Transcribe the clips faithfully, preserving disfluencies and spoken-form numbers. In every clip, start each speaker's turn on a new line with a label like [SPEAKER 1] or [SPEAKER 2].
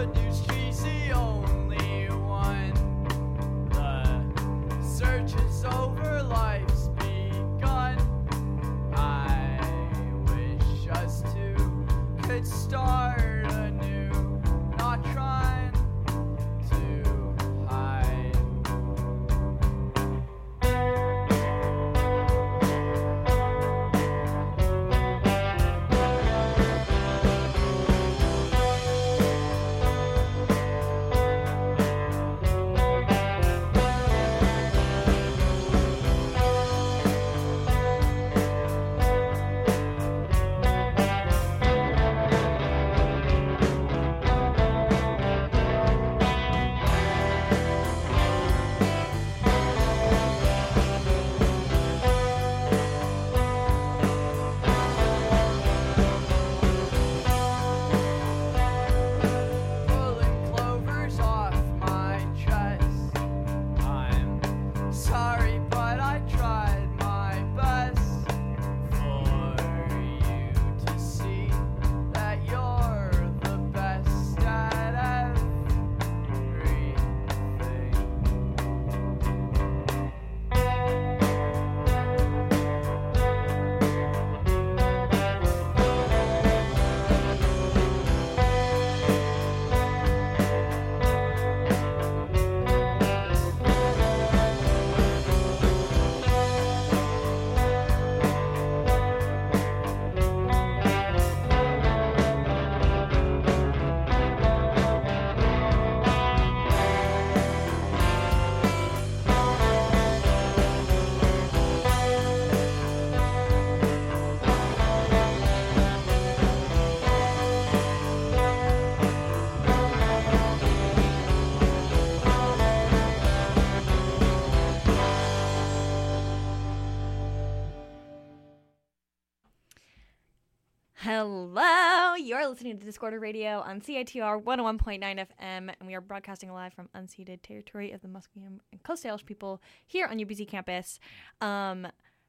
[SPEAKER 1] Hello, you're listening to Discorder Radio on C I T R one oh one point nine F M, and we are broadcasting live from unceded territory of the Musqueam and Coast Salish people here on U B C campus. Um,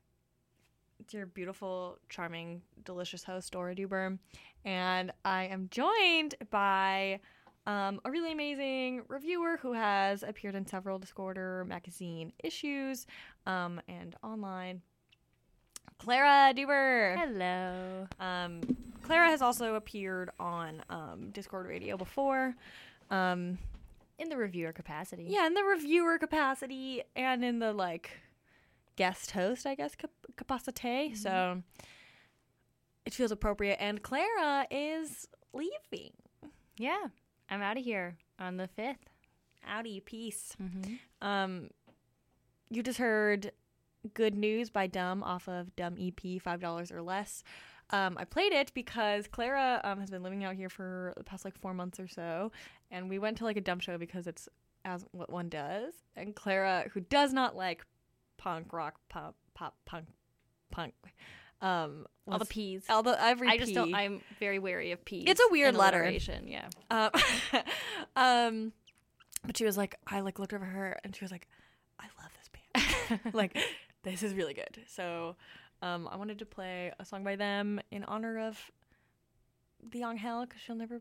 [SPEAKER 1] it's your beautiful, charming, delicious host, Dora Duber, and I am joined by um, a really amazing reviewer who has appeared in several Discorder magazine issues um, and online. Clara Duber.
[SPEAKER 2] Hello.
[SPEAKER 1] Um, Clara has also appeared on um, Discord Radio before. Um,
[SPEAKER 2] in the reviewer capacity.
[SPEAKER 1] Yeah, in the reviewer capacity and in the, like, guest host, I guess, cap- capacity. Mm-hmm. So it feels appropriate. And Clara is leaving.
[SPEAKER 2] Yeah. I'm out of here on the fifth.
[SPEAKER 1] Outie, peace.
[SPEAKER 2] Mm-hmm.
[SPEAKER 1] Um, you just heard Good News by Dumb off of Dumb E P, five dollars or less. Um, I played it because Clara um, has been living out here for the past like four months or so, and we went to like a Dumb show because it's as what one does. And Clara, who does not like punk rock, pop, pop, punk, punk, um,
[SPEAKER 2] all the P's,
[SPEAKER 1] all the every
[SPEAKER 2] I just
[SPEAKER 1] P.
[SPEAKER 2] don't. I'm very wary of P's.
[SPEAKER 1] It's a weird letter.
[SPEAKER 2] Yeah.
[SPEAKER 1] Um, um, but she was like, I like looked over her, and she was like, I love this band. Like, this is really good. So um, I wanted to play a song by them in honor of the Angel, because she'll never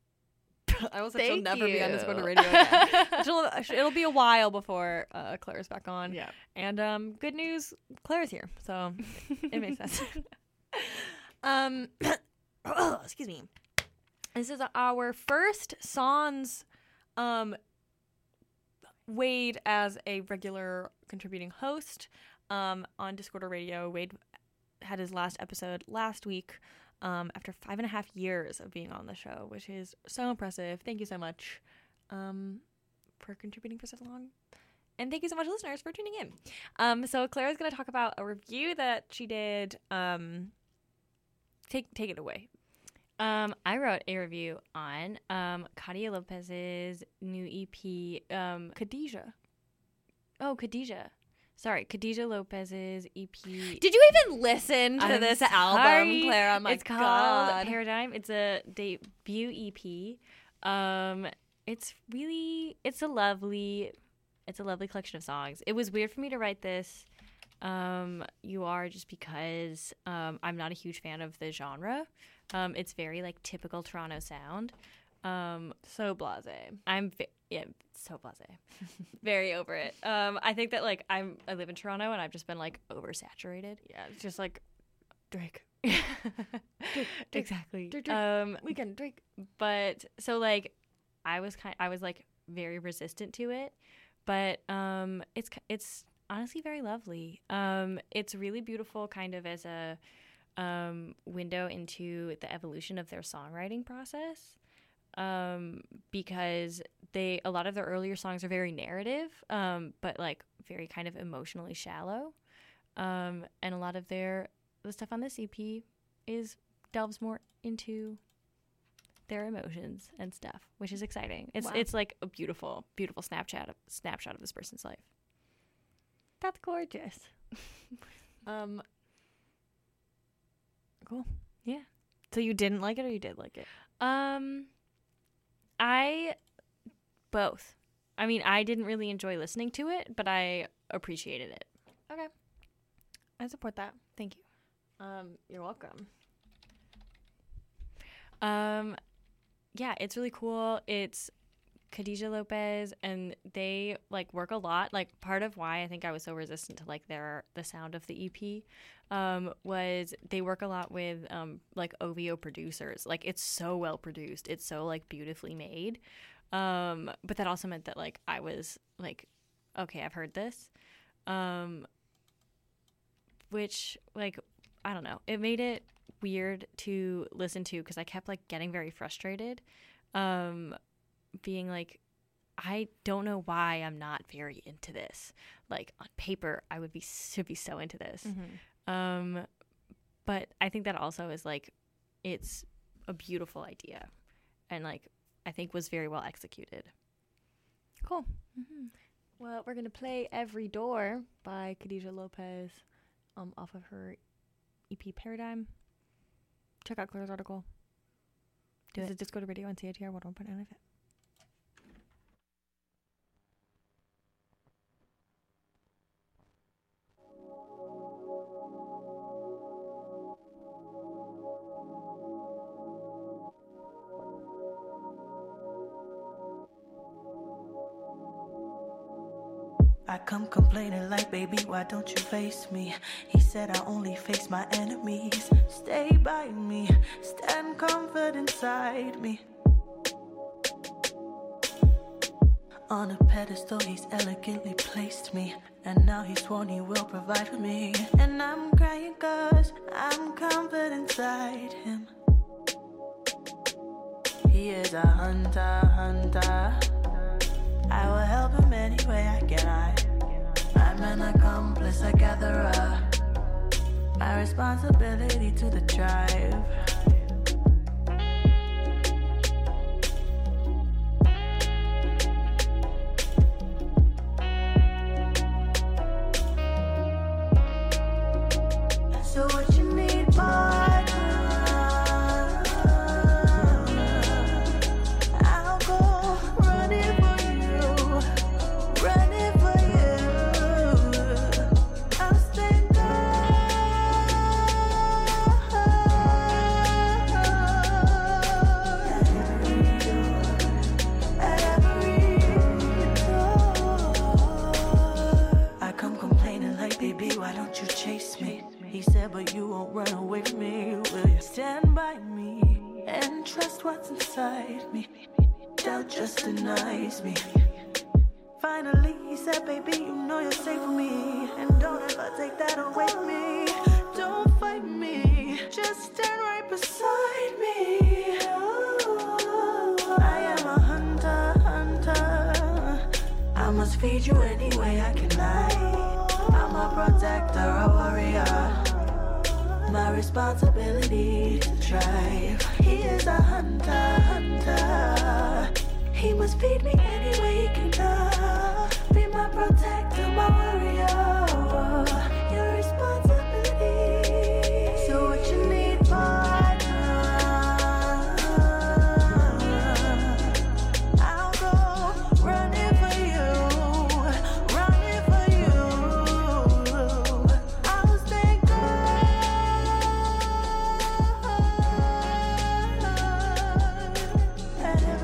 [SPEAKER 1] I almost said she'll never
[SPEAKER 2] you.
[SPEAKER 1] be on Discord Radio again. She'll, it'll be a while before uh, Claire's back on.
[SPEAKER 2] Yeah.
[SPEAKER 1] And um, good news, Claire's here, so it, it makes sense. um, oh, excuse me. This is our first Sans um, Wade as a regular contributing host um, on Discorder Radio. Wade had his last episode last week um, after five and a half years of being on the show, which is so impressive. Thank you so much um, for contributing for so long. And thank you so much, listeners, for tuning in. Um, so Clara's going to talk about a review that she did. Um, take take it away.
[SPEAKER 2] Um, I wrote a review on um, Katia Lopez's new E P. Um,
[SPEAKER 1] Khadijah.
[SPEAKER 2] Oh, Khadijah. Sorry, Khadijah Lopez's E P.
[SPEAKER 1] Did you even listen to
[SPEAKER 2] I'm
[SPEAKER 1] this
[SPEAKER 2] sorry.
[SPEAKER 1] album, Clara? Oh my
[SPEAKER 2] it's called
[SPEAKER 1] God.
[SPEAKER 2] Paradigm. It's a debut E P. Um, it's really, it's a lovely, it's a lovely collection of songs. It was weird for me to write this. Um, you are just because um, I'm not a huge fan of the genre. Um, it's very like typical Toronto sound. Um,
[SPEAKER 1] So blasé.
[SPEAKER 2] I'm ve- yeah, so blasé, very over it. Um, I think that like I'm I live in Toronto and I've just been like oversaturated.
[SPEAKER 1] Yeah, it's just like Drake.
[SPEAKER 2] Exactly.
[SPEAKER 1] Drake, Drake.
[SPEAKER 2] Um,
[SPEAKER 1] Weekend Drake.
[SPEAKER 2] but so like I was kind I was like very resistant to it, but um, it's ki- it's honestly very lovely. Um, it's really beautiful, kind of as a um window into the evolution of their songwriting process. Um, because they a lot of their earlier songs are very narrative, um, but like very kind of emotionally shallow. Um, and a lot of their the stuff on this E P is delves more into their emotions and stuff, which is exciting. It's
[SPEAKER 1] Wow.
[SPEAKER 2] it's like a beautiful, beautiful Snapchat snapshot of this person's life.
[SPEAKER 1] That's gorgeous. um. Cool.
[SPEAKER 2] Yeah.
[SPEAKER 1] So you didn't like it, or you did like it?
[SPEAKER 2] Um, I both. I mean, I didn't really enjoy listening to it, but I appreciated it.
[SPEAKER 1] Okay. I support that.
[SPEAKER 2] Thank you.
[SPEAKER 1] Um, you're welcome.
[SPEAKER 2] Um, yeah, it's really cool. It's Khadijah Lopez, and they like work a lot. Like part of why I think I was so resistant to like their the sound of the E P, um, was they work a lot with um like O V O producers. Like it's so well produced. It's so like beautifully made. Um, but that also meant that like I was like, okay, I've heard this, um, which like I don't know. It made it weird to listen to because I kept like getting very frustrated. Um, being like, I don't know why I'm not very into this. Like on paper, I would be should be so into this.
[SPEAKER 1] Mm-hmm.
[SPEAKER 2] Um, but I think that also is like, it's a beautiful idea, and like I think was very well executed.
[SPEAKER 1] Cool. Mm-hmm. Well, we're gonna play "Every Door" by Khadijah Lopez, um, off of her E P Paradigm. Check out Claire's article.
[SPEAKER 2] Do
[SPEAKER 1] this
[SPEAKER 2] it.
[SPEAKER 1] is Disco to Radio on C I T R one oh one point nine F M.
[SPEAKER 3] I come complaining like, baby, why don't you face me? He said I only face my enemies. Stay by me, stand comfort inside me. On a pedestal he's elegantly placed me, and now he's sworn he will provide for me. And I'm crying cause I'm comfort inside him. He is a hunter, hunter. I will help him any way I can. I, I'm an accomplice, a gatherer. My responsibility to the tribe. So what you need, partner? I'll go running for you, running for you. I'll stand at every door. I come complaining like, baby, why don't you chase me? He said, but you won't run away from me. Will you stand by me and trust what's inside me? Doubt just denies me. Finally, he said, baby, you know you're safe with me, and don't ever take that away from me. Don't fight me, just stand right beside me. Oh, I am a hunter, hunter. I must feed you any way I can lie. I'm a protector, a warrior. My responsibility to thrive. He is a hunter, hunter. He must feed me any way he can love. Be my protector, my warrior. Your responsibility. So what you need, partner? I'll go running for you, running for you. I'll stay good at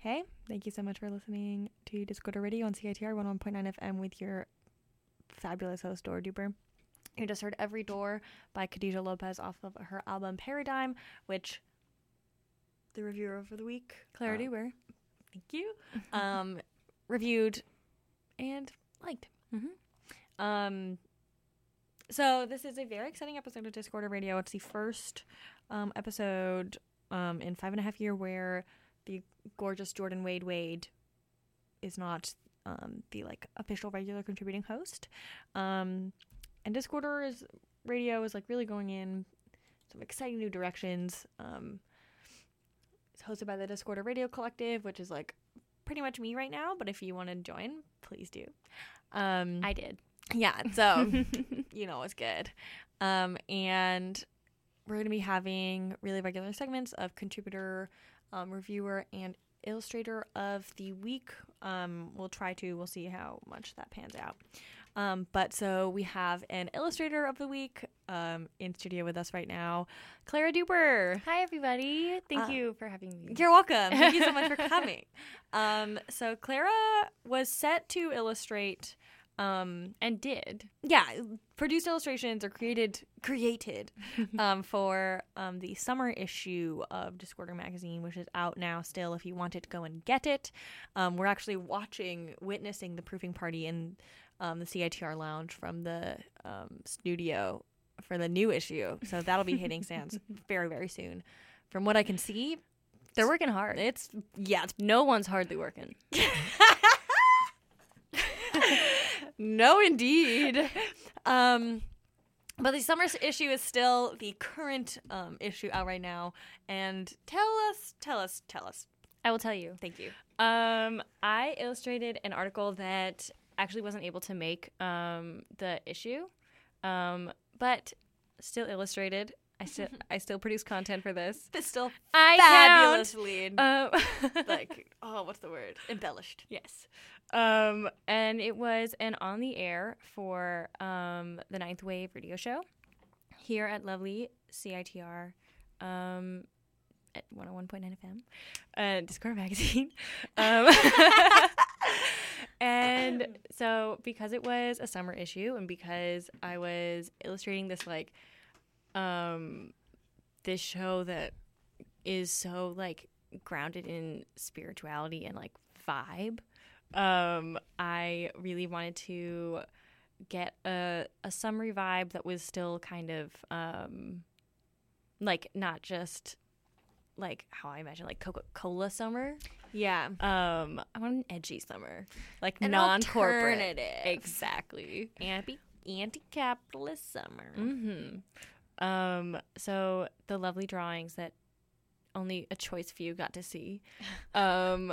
[SPEAKER 1] Hey, thank you so much for listening to Discorder Radio on C I T R one oh one point nine F M with your fabulous host, Dora Duper. You just heard Every Door by Khadijah Lopez off of her album Paradigm, which the reviewer for the week, Clara
[SPEAKER 2] uh,
[SPEAKER 1] Duper, thank you, um, reviewed and liked.
[SPEAKER 2] Mm-hmm.
[SPEAKER 1] Um, so this is a very exciting episode of Discorder Radio. It's the first um, episode um, in five and a half year where the gorgeous Jordan Wade Wade is not um, the like official regular contributing host. Um, and Discorder is radio is like really going in some exciting new directions. Um, it's hosted by the Discorder Radio Collective, which is like pretty much me right now. But if you want to join, please do. Um,
[SPEAKER 2] I did.
[SPEAKER 1] yeah, so you know it's good. Um, and we're going to be having really regular segments of contributor, um, reviewer, and illustrator of the week. Um, we'll try to. We'll see how much that pans out. Um, but so we have an illustrator of the week um, in studio with us right now, Clara Duper.
[SPEAKER 2] Hi, everybody. Thank
[SPEAKER 1] Uh,
[SPEAKER 2] you for having me.
[SPEAKER 1] You're welcome. Thank you so much for coming. Um, so Clara was set to illustrate. Um,
[SPEAKER 2] And did.
[SPEAKER 1] yeah, produced illustrations or created created um, for um, the summer issue of Discorder magazine, which is out now still if you wanted to go and get it. Um, we're actually watching, witnessing the proofing party in um, the C I T R lounge from the um, studio for the new issue. So that'll be hitting stands very, very soon. From what I can see,
[SPEAKER 2] They're working hard.
[SPEAKER 1] it's, yeah, it's
[SPEAKER 2] No one's hardly working.
[SPEAKER 1] no, indeed. Um, but the summer issue is still the current um, issue out right now. And tell us, tell us, tell us.
[SPEAKER 2] I will tell you.
[SPEAKER 1] Thank you.
[SPEAKER 2] Um, I illustrated an article that actually wasn't able to make um, the issue, um, but still illustrated. I still I still produce content for this.
[SPEAKER 1] It's still
[SPEAKER 2] I
[SPEAKER 1] fabulously,
[SPEAKER 2] Um,
[SPEAKER 1] like, oh, what's the word? Embellished.
[SPEAKER 2] yes. Um, and it was an on the air for um, the Ninth Wave radio show here at lovely C I T R um, at one oh one point nine F M, uh, Discord Magazine. Um, and so because it was a summer issue and because I was illustrating this like um, this show that is so like grounded in spirituality and like vibe, um, I really wanted to get a a summery vibe that was still kind of um, like not just like how I imagine like Coca-Cola summer.
[SPEAKER 1] Yeah.
[SPEAKER 2] Um, I want an edgy summer, like
[SPEAKER 1] An
[SPEAKER 2] non-corporate.
[SPEAKER 1] alternative.
[SPEAKER 2] Exactly.
[SPEAKER 1] Anti- anti-capitalist summer.
[SPEAKER 2] Mm-hmm. Um, so the lovely drawings that only a choice few got to see, um,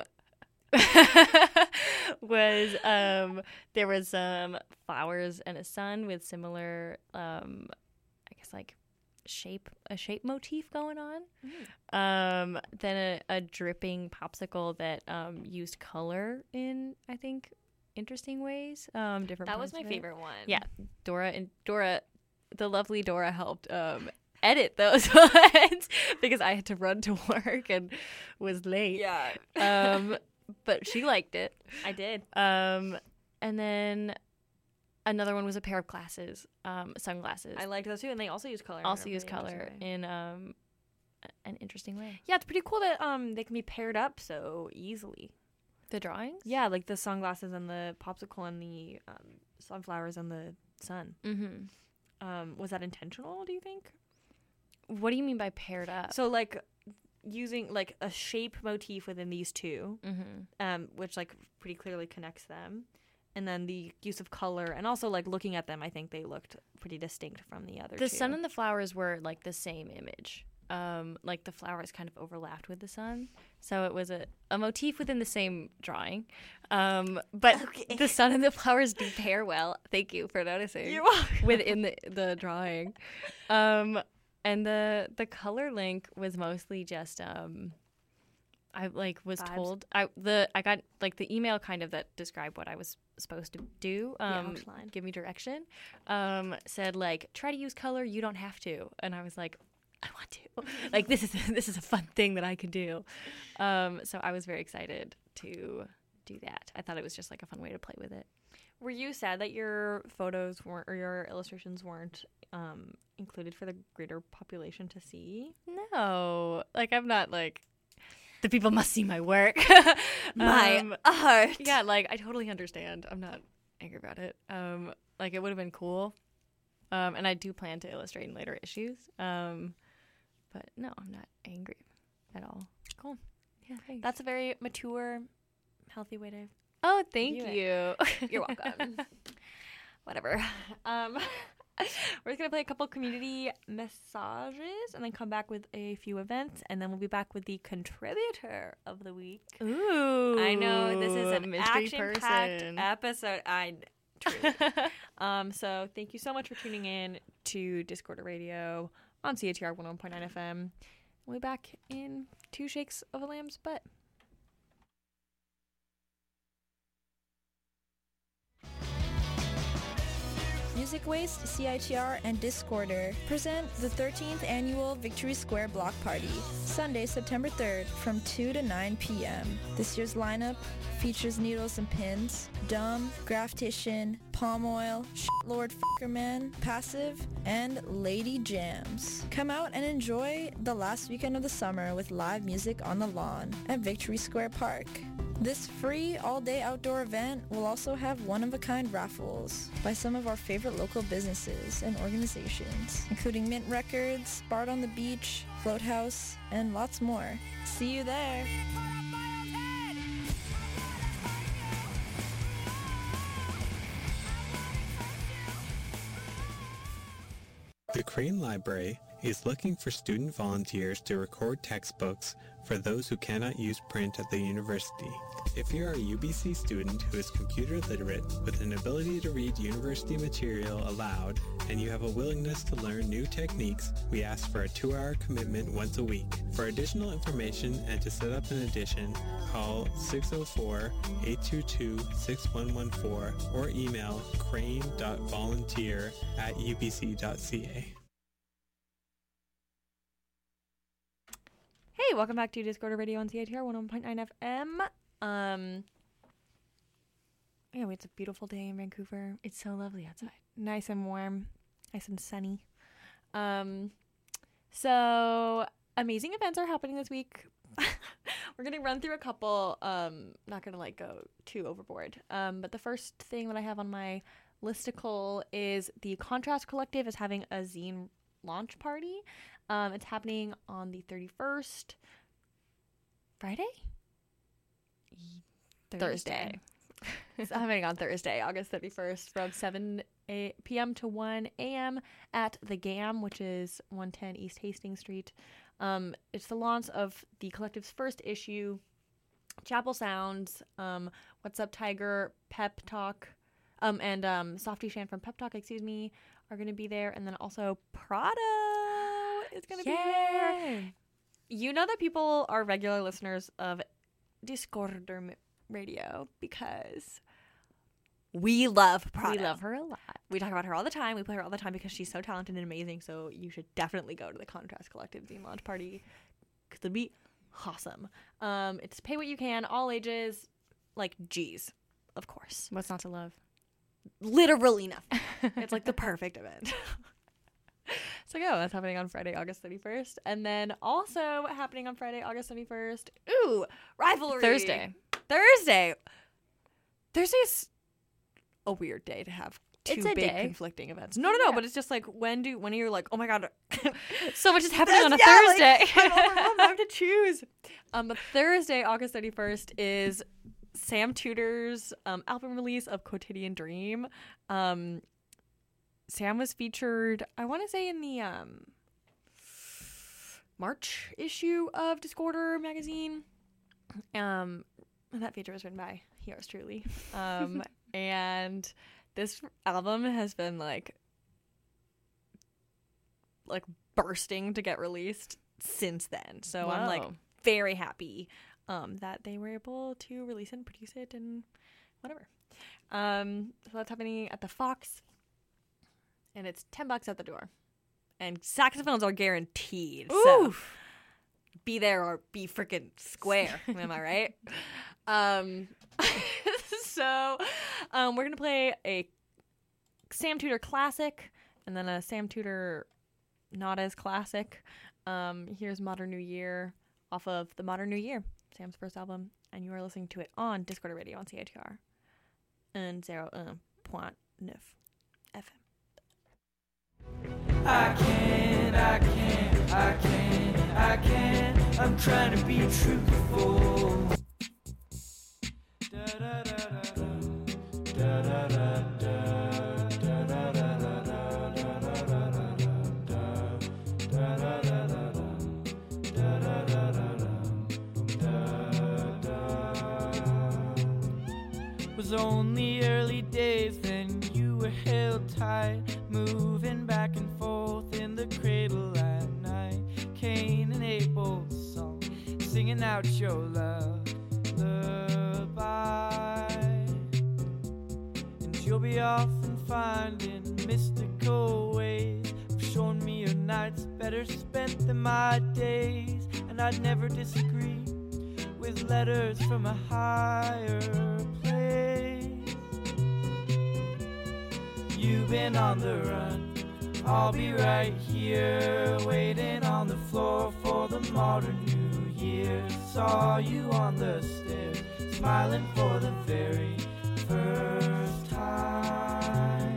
[SPEAKER 2] was um, there was some flowers and a sun with similar, um, I guess like shape a shape motif going on.
[SPEAKER 1] Mm.
[SPEAKER 2] Um, then a, a dripping popsicle that um used color in I think interesting ways. Um, different.
[SPEAKER 1] That was
[SPEAKER 2] parts
[SPEAKER 1] my
[SPEAKER 2] of it.
[SPEAKER 1] favorite one.
[SPEAKER 2] Yeah, Dora and Dora, the lovely Dora helped um, edit those ones because I had to run to work and was late.
[SPEAKER 1] Yeah.
[SPEAKER 2] Um, but she liked it.
[SPEAKER 1] I did.
[SPEAKER 2] Um, and then another one was a pair of glasses, um, sunglasses.
[SPEAKER 1] I liked those too, and they also use color. in
[SPEAKER 2] also
[SPEAKER 1] a
[SPEAKER 2] use
[SPEAKER 1] really interesting
[SPEAKER 2] color
[SPEAKER 1] way.
[SPEAKER 2] in um, a- an interesting way.
[SPEAKER 1] Yeah, it's pretty cool that um they can be paired up so easily.
[SPEAKER 2] The drawings?
[SPEAKER 1] Yeah, like the sunglasses and the popsicle and the um, sunflowers and the sun.
[SPEAKER 2] Mm-hmm.
[SPEAKER 1] Um, was that intentional, do you think?
[SPEAKER 2] What do you mean by paired up?
[SPEAKER 1] So like using like a shape motif within these two,
[SPEAKER 2] Mm-hmm.
[SPEAKER 1] um, which like pretty clearly connects them. And then the use of color and also like looking at them, I think they looked pretty distinct from the other
[SPEAKER 2] The
[SPEAKER 1] two.
[SPEAKER 2] sun and the flowers were like the same image. Um, like the flowers kind of overlapped with the sun. So it was a, a motif within the same drawing. Um, but
[SPEAKER 1] Okay.
[SPEAKER 2] the sun and the flowers do pair well. Thank you for noticing.
[SPEAKER 1] You're welcome.
[SPEAKER 2] Within the, the drawing. Um, and the the color link was mostly just um, I like was
[SPEAKER 1] Vibes.
[SPEAKER 2] told I the I got like the email kind of that described what I was supposed to do. Um,
[SPEAKER 1] outline.
[SPEAKER 2] give me direction. Um, said like try to use color. You don't have to. And I was like, I want to. Like, this is this is a fun thing that I can do. Um, so I was very excited to do that. I thought it was just like a fun way to play with it.
[SPEAKER 1] Were you sad that your photos weren't or your illustrations weren't um, included for the greater population to see?
[SPEAKER 2] No, like I'm not like the people must see my work.
[SPEAKER 1] My
[SPEAKER 2] um,
[SPEAKER 1] art.
[SPEAKER 2] Yeah, like I totally understand. I'm not angry about it. Um, like it would have been cool. Um, and I do plan to illustrate in later issues. Um, but no, I'm not angry at all.
[SPEAKER 1] Cool.
[SPEAKER 2] Yeah, thanks.
[SPEAKER 1] That's a very mature, healthy way to.
[SPEAKER 2] Oh, thank
[SPEAKER 1] View
[SPEAKER 2] you.
[SPEAKER 1] You're welcome. Whatever. Um, we're just gonna play a couple community messages and then come back with a few events, and then we'll be back with the contributor of the week.
[SPEAKER 2] Ooh,
[SPEAKER 1] I know this is an
[SPEAKER 2] mystery
[SPEAKER 1] action-packed
[SPEAKER 2] person.
[SPEAKER 1] episode. I truly. um, so thank you so much for tuning in to Discorder Radio on C A T R one oh one point nine F M. We'll be back in two shakes of a lamb's butt.
[SPEAKER 4] Music Waste, C I T R, and Discorder present the thirteenth Annual Victory Square Block Party, Sunday, September third, from two to nine p.m. This year's lineup features Needles and Pins, Dumb, Graftician, Palm Oil, Lord Fuckerman, Passive, and Lady Jams. Come out and enjoy the last weekend of the summer with live music on the lawn at Victory Square Park. This free all-day outdoor event will also have one-of-a-kind raffles by some of our favorite local businesses and organizations, including Mint Records, Bard on the Beach, Float House, and lots more. See you there!
[SPEAKER 5] The Crane Library is looking for student volunteers to record textbooks for those who cannot use print at the university. If you are a U B C student who is computer literate with an ability to read university material aloud and you have a willingness to learn new techniques, we ask for a two-hour commitment once a week. For additional information and to set up an edition, call six oh four, eight two two, six one one four or email crane dot volunteer at u b c dot c a.
[SPEAKER 1] Hey, welcome back to Discorder Radio on C I T R one oh one point nine F M. Um, yeah, it's a beautiful day in Vancouver.
[SPEAKER 2] It's so lovely outside.
[SPEAKER 1] Nice and warm, nice and sunny. Um, so amazing events are happening this week. We're gonna run through a couple. Um, not gonna like go too overboard. Um, but the first thing that I have on my listicle is the Contrast Collective is having a zine launch party. Um, it's happening on the thirty-first, Friday? Thursday. It's happening on Thursday, August thirty-first, from seven p.m. to one a.m. at the G A M, which is one ten East Hastings Street. Um, it's the launch of the collective's first issue, Chapel Sounds, um, What's Up Tiger, Pep Talk, um, and um, Softy Shan from Pep Talk, excuse me, are going to be there. And then also Prada is going to be there. You know that people are regular listeners of Discorder Radio because we love Prada.
[SPEAKER 2] We love her a lot.
[SPEAKER 1] We talk about her all the time. We play her all the time because she's so talented and amazing. So you should definitely go to the Contrast Collective zine launch party because it'll be awesome. Um, it's pay what you can, all ages, like G's, of course.
[SPEAKER 2] What's not to love?
[SPEAKER 1] Literally nothing. It's like the perfect event. So yeah, that's happening on Friday, August thirty-first. And then also happening on Friday, August thirty-first. Ooh, Rivalry.
[SPEAKER 2] Thursday.
[SPEAKER 1] Thursday. Thursday's a weird day to have two
[SPEAKER 2] It's a
[SPEAKER 1] big
[SPEAKER 2] day.
[SPEAKER 1] conflicting events. No, no, no,
[SPEAKER 2] Yeah.
[SPEAKER 1] but it's just like when do when are you like, oh my god,
[SPEAKER 2] So much is happening on a
[SPEAKER 1] yeah, like,
[SPEAKER 2] Thursday.
[SPEAKER 1] I don't know, I have to choose. Um, but Thursday, August thirty-first is Sam Tudor's um, album release of Quotidian Dream. Um, Sam was featured, I want to say, in the um, March issue of Discorder magazine. Um, and that feature was written by yours truly. Um, and this album has been like, like bursting to get released since then. So I'm like
[SPEAKER 2] Whoa.
[SPEAKER 1] very happy um, that they were able to release it and produce it and whatever. Um, so that's happening at the Fox, and it's ten bucks at the door. and saxophones are guaranteed. So
[SPEAKER 2] Oof.
[SPEAKER 1] be there or be freaking square. Am I right? Um, so um, we're gonna play a Sam Tudor classic and then a Sam Tudor not as classic. Um, here's Modern New Year off of the Modern New Year, Sam's first album, and you are listening to it on Discorder Radio on C I T R and zero un point neuf F M.
[SPEAKER 3] I can't, I can't, I can't, I can't. I'm trying to be truthful. Da da da da da da da da da was only early days, then you were held tight, moving back and forth in the cradle at night. Cain and Abel's song, singing out your love, lullaby. And you'll be off and finding mystical ways of showing me your nights better spent than my days. And I'd never disagree with letters from a higher place. You've been on the run, I'll be right here, waiting on the floor for the modern new year. Saw you on the stairs, smiling for the very first time.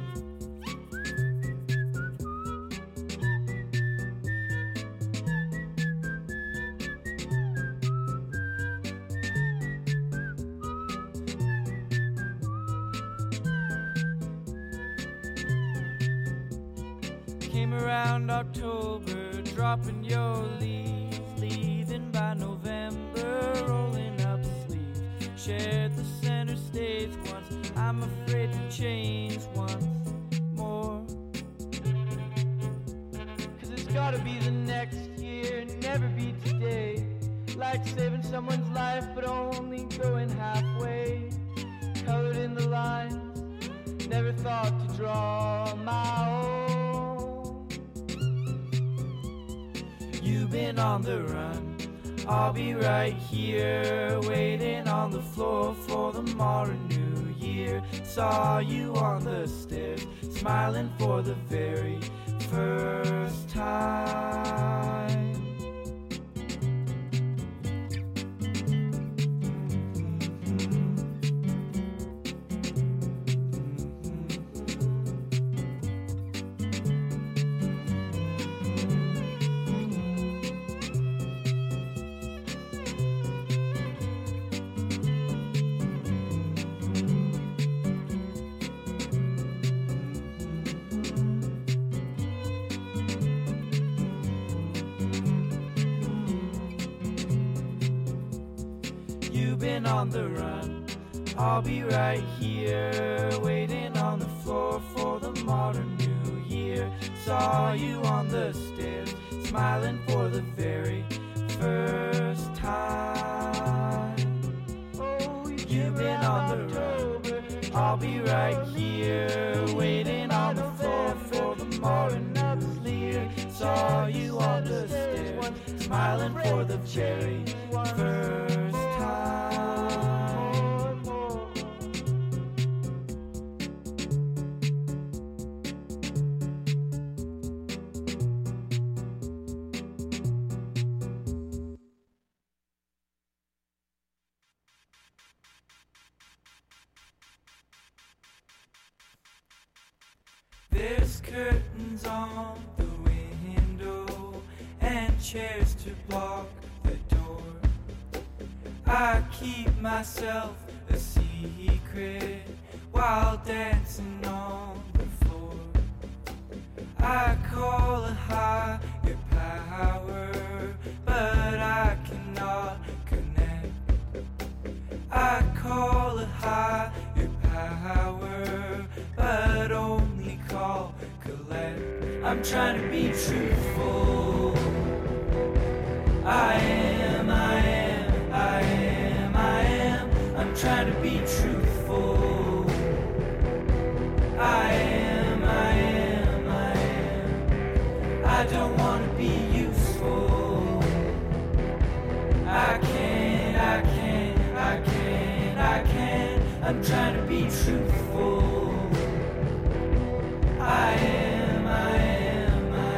[SPEAKER 3] Came around October, dropping your leaves, leaving by November, rolling up sleeves. Shared the center stage once, I'm afraid to change once more. Cause it's gotta be the next year, never be today. Like saving someone's life, but only going halfway. Colored in the lines, never thought to draw my own. You've been on the run, I'll be right here, waiting on the floor for the modern new year. Saw you on the stairs, smiling for the very first time. Been on the run, I'll be right here, waiting on the floor for the modern new year. Saw you on the stairs, smiling for the very first time. Oh, you've been on the run, I'll be right here, waiting on the floor for the modern new year. Saw you on the stairs, smiling for the very first time. There's curtains on the window and chairs to block the door. I keep myself a secret while dancing on the floor. I call a higher power, but I cannot connect. I call a higher power, but only call collect. I'm trying to be truthful. I am, I am, I am, I am. I'm trying to be truthful. I am, I am, I am. I'm trying to be truthful. I am, I am, I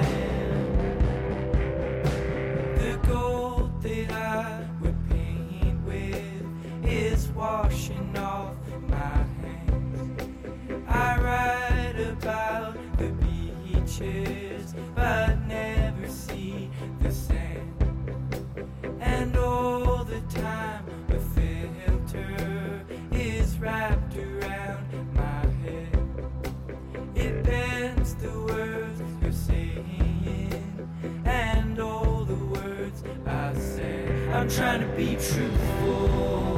[SPEAKER 3] am. The gold that I would paint with is washing off my hands. I write about the beaches, but never see the sand. And all the time a filter is wrapped around my head. It bends the words you're saying and all the words I said. I'm trying to be truthful.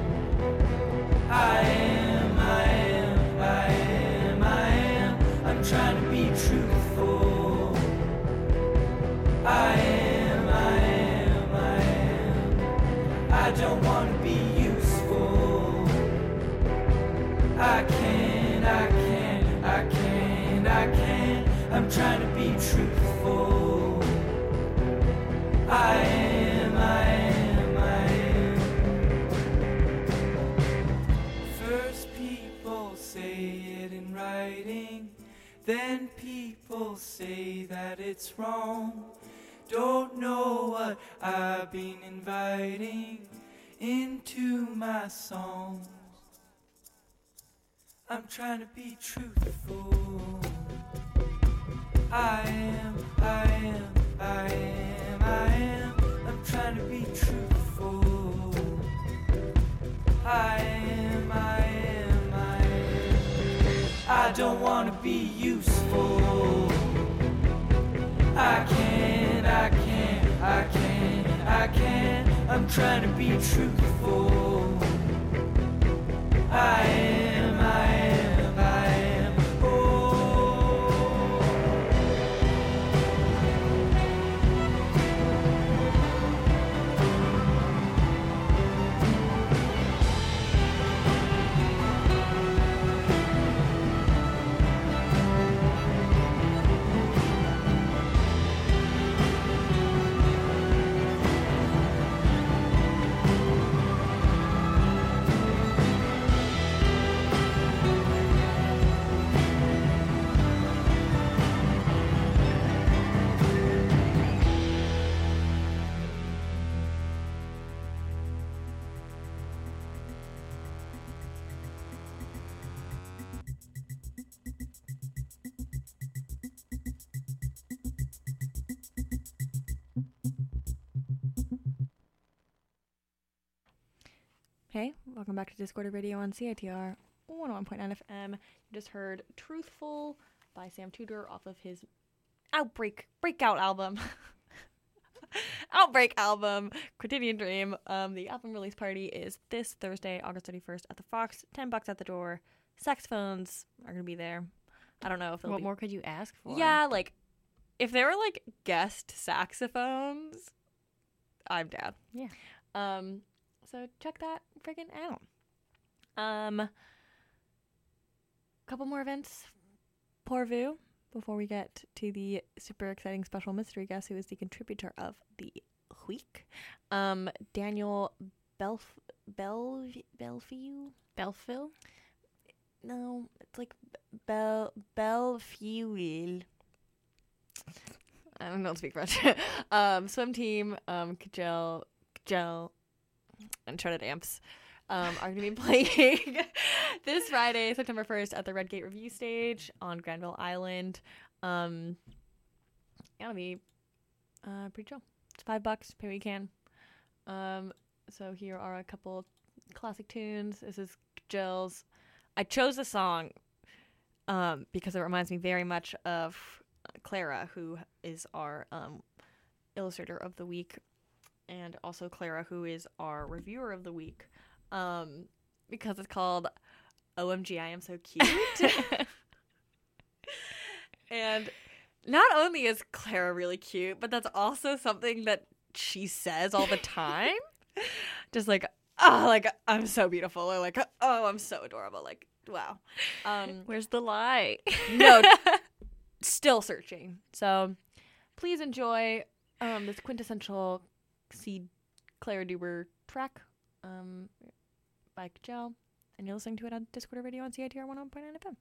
[SPEAKER 3] I am, I am, I am, I am. I'm trying to be truthful. I am, I am, I am. I don't want to be useful. I can, I can, I can, I can. I'm trying to be truthful. I am, I am, I am. First people say it in writing, then people say that it's wrong. Don't know what I've been inviting into my songs. I'm trying to be truthful. I am, I am, I am, I am. I'm trying to be truthful. I am, I am, I am. I don't want to be useful. I can, I can, I can, I can. I'm trying to be truthful. I am, I am, I am.
[SPEAKER 1] Hey, welcome back to Discorder Radio on C I T R one oh one point nine F M. You just heard Truthful by Sam Tudor off of his Outbreak, Breakout album. Outbreak album, Quotidian Dream. Um, the album release party is this Thursday, August thirty-first at the Fox. ten bucks at the door. Saxophones are going to be there. I don't know if they'll
[SPEAKER 2] What
[SPEAKER 1] be...
[SPEAKER 2] more could you ask for?
[SPEAKER 1] Yeah, like, if there were, like, guest saxophones, I'm down.
[SPEAKER 2] Yeah.
[SPEAKER 1] Um... So check that friggin' out. Um, couple more events. Pourvu, before we get to the super exciting special mystery guest who is the contributor of the week. Um, Daniel Belf Bel Belfiu
[SPEAKER 2] Belfil?
[SPEAKER 1] No, it's like Bel Belfuil. I don't speak French. um, swim team. Um, Kajel Kajel. and Shredded Amps um, are going to be playing this Friday, September first, at the Redgate Review Stage on Granville Island. Um, it'll be uh, pretty chill. It's five bucks. Pay what you can. Um, so here are a couple classic tunes. This is Jill's. I chose the song um, because it reminds me very much of Clara, who is our um, illustrator of the week. And also Clara, who is our reviewer of the week, um, because it's called O M G, I Am So Cute. And not only is Clara really cute, but that's also something that she says all the time. Just like, oh, like, I'm so beautiful. Or like, oh, I'm so adorable. Like, wow. Um,
[SPEAKER 2] Where's the lie?
[SPEAKER 1] no, still searching. So please enjoy um, this quintessential Seed Clara Duber track um, by Kajel. and you're listening to it on Discord Radio on C I T R one oh one point nine F M.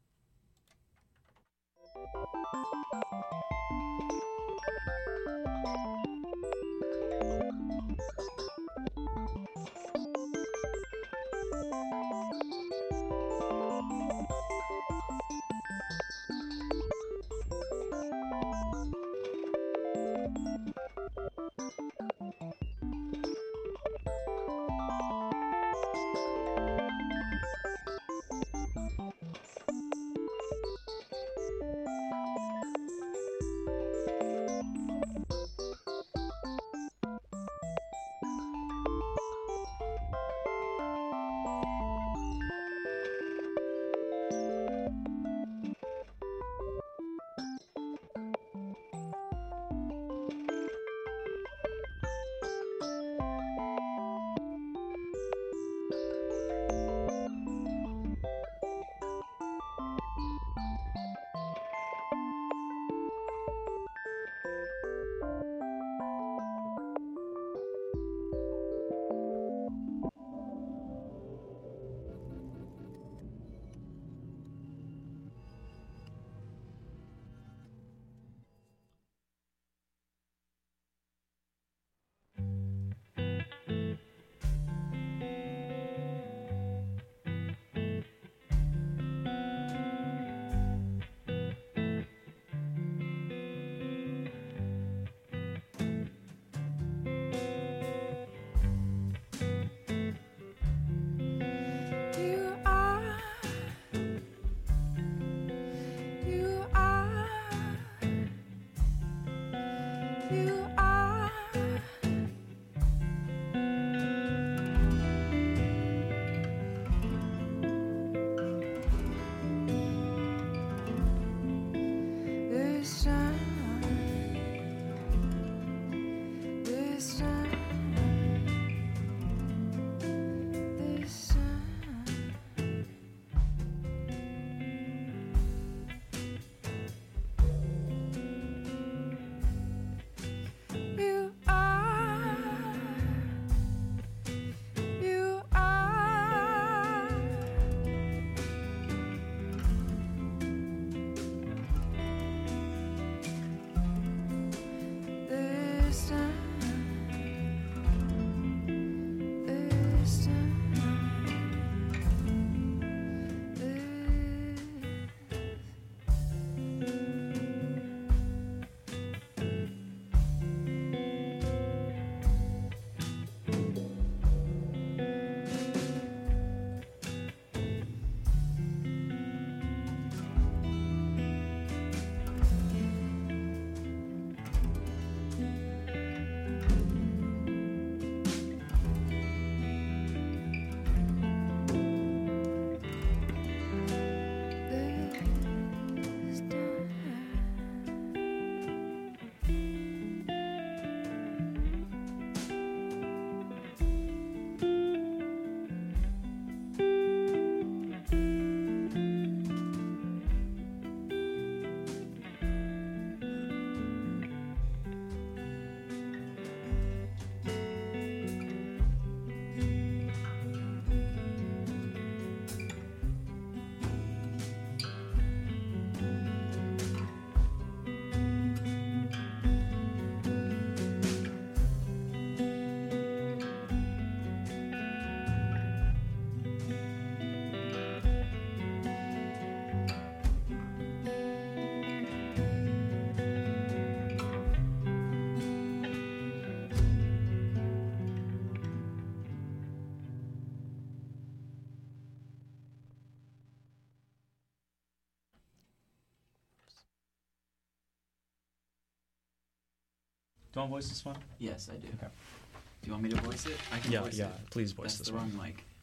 [SPEAKER 6] Do you want to voice this one?
[SPEAKER 7] Yes, I do.
[SPEAKER 6] Okay.
[SPEAKER 7] Do you want me to voice it? I can
[SPEAKER 6] Yeah,
[SPEAKER 7] voice
[SPEAKER 6] yeah.
[SPEAKER 7] it.
[SPEAKER 6] Please voice
[SPEAKER 7] That's
[SPEAKER 6] this
[SPEAKER 7] the
[SPEAKER 6] one.
[SPEAKER 7] wrong mic.